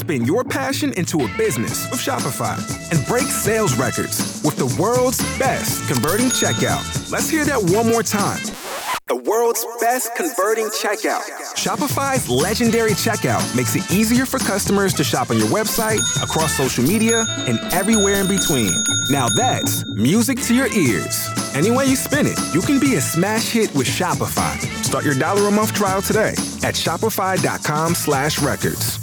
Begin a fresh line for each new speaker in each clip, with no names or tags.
Spin your passion into a business with Shopify and break sales records with the world's best converting checkout. Let's hear that one more time. The world's best converting checkout. Shopify's legendary checkout makes it easier for customers to shop on your website, across social media, and everywhere in between. Now that's music to your ears. Any way you spin it, you can be a smash hit with Shopify. Start your $1 a month trial today at shopify.com/records.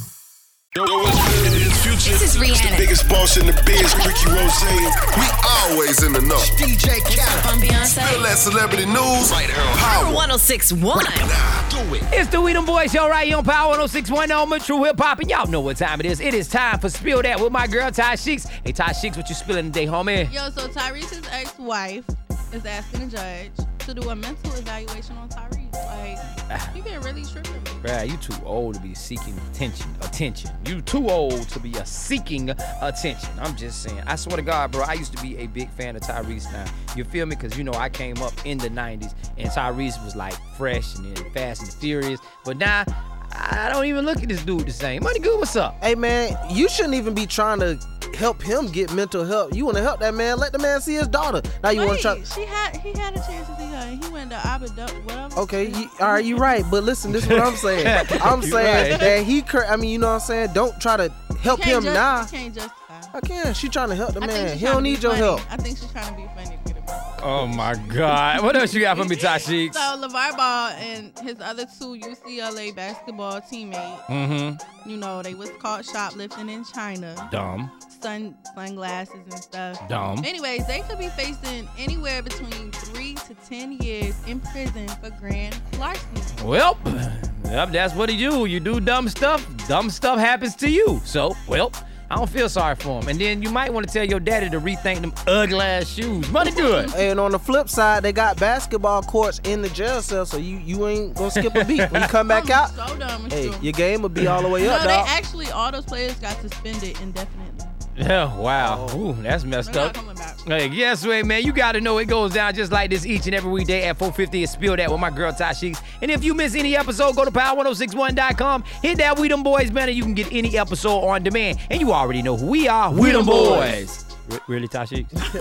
This is Rihanna.
It's the biggest boss in the biz, Ricky Rose. We always in the know.
DJ Khaled.
I'm
Beyonce.
Real that celebrity news. Right here on
Power 106.1.
Do it.
It's the We Them Boys Show right here on Power 106.1 on True Hip Hop, and y'all know what time it is. It is time for Spill That with my girl Ty Sheeks. Hey Ty Sheeks, what you spilling today, homie?
Yo, so Tyrese's ex-wife is asking the judge to do a mental evaluation on Tyrese. Like, he been really tripping.
Bruh, you too old to be seeking attention. You too old to be seeking attention. I'm just saying. I swear to God, bro, I used to be a big fan of Tyrese now. You feel me? Because, you know, I came up in the 90s, and Tyrese was, like, fresh and then Fast and Furious. But now, I don't even look at this dude the same. Money Good, what's up?
Hey, man, you shouldn't even be trying to help him get mental help. You want to help that man, let the man see his daughter. Now you want to try.
He had a chance to see her, and he went to Abu Dhabi, whatever.
Okay, all right, you right. But listen, this is what I'm saying. I'm saying
right.
that you know what I'm saying? Don't try to help him now.
You can't justify.
I can. She trying to help the
I think
man.
she's
He
trying
don't
to be
need your
funny.
help.
I think she's trying to be funny to get him out.
Oh, my God. What else you got for me, Ty Sheeks?
So, LeVar Ball and his other two UCLA basketball teammates, you know, they was caught shoplifting in China.
Dumb.
Sunglasses and stuff.
Dumb.
Anyways, they could be facing anywhere between 3 to 10 years in prison for grand larceny.
Well, that's what you do. You do dumb stuff happens to you. So, well, I don't feel sorry for him. And then you might want to tell your daddy to rethink them ugly ass shoes. Money Good.
And on the flip side, they got basketball courts in the jail cell, so you ain't gonna skip a beat. When you come back out,
So dumb.
hey, your game will be all the way up,
No,
dog.
all those players got suspended indefinitely.
Yeah, wow. Ooh, that's messed
They're
up.
not coming back.
Hey, guess what, man? You got to know it goes down just like this each and every weekday at 4:50 and Spill That with my girl, Ty Sheeks. And if you miss any episode, go to power1061.com. Hit that We Them Boys banner. You can get any episode on demand. And you already know who we are. We Them Boys. Really, Ty Sheeks?
For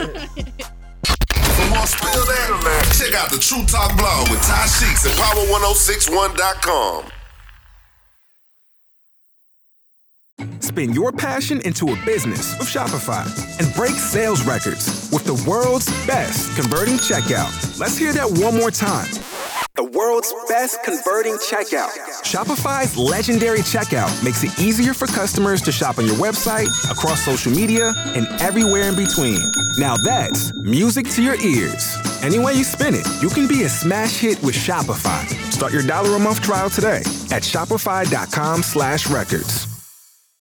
more Spill That, check out the True Talk blog with Ty Sheeks at power1061.com.
Spin your passion into a business with Shopify and break sales records with the world's best converting checkout. Let's hear that one more time. The world's best converting checkout. Shopify's legendary checkout makes it easier for customers to shop on your website, across social media, and everywhere in between. Now that's music to your ears. Any way you spin it, you can be a smash hit with Shopify. Start your $1 a month trial today at shopify.com/records.